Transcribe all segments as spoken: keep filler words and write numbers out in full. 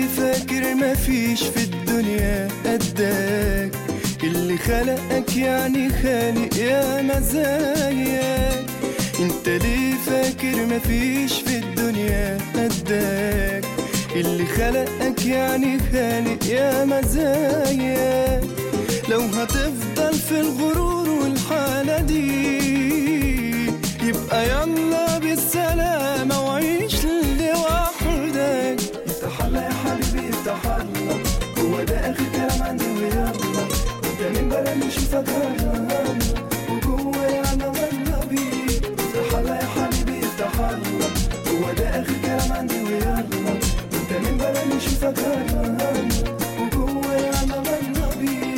فاكر مفيش في الدنيا قدك، اللي خلقك يعني خالق يا مزاياك. انت ليه فاكر مفيش في الدنيا قدك، اللي خلقك يعني خالق يا مزاياك. لو هتفضل في الغرور والحالة دي يبقى يلا بالسلامة وعيش لوحدك. افتح يا حبيبي افتح الله، هو ده اخر كلام عندي ويلا. انت من بلد نشوفك هلا وجوايا انا والله بيك. افتح الله يا حبيبي افتح الله، هو ده اخر كلام عندي ويلا. انت من بلد نشوفك هلا وجوايا انا والله بيك.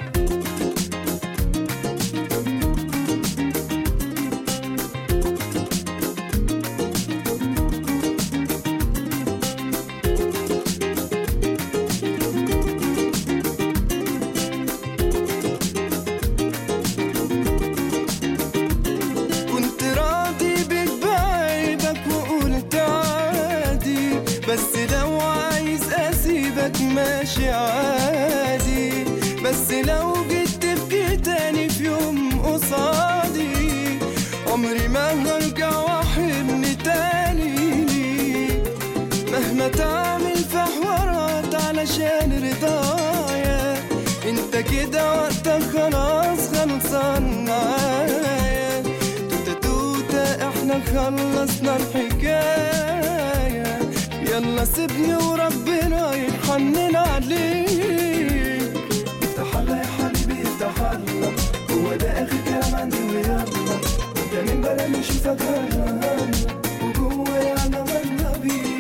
بس لو عايز اسيبك ماشي عادي، بس لو جيت تبكي تاني في يوم قصادي عمري ما هرجع واحبني تاني ليك. مهما تعمل في حوارات علشان رضايا، انت كده وقتك خلاص خلصان معايا. توتا توتا احنا خلصنا الحكاية، يلا سيبني وربنا يحنن عليك. افتح الله يا حبيبي افتح الله، هو ده اخر كلام عندي ويلا. انت من بلد نشوفك هلا وجوايا انا والله بيك.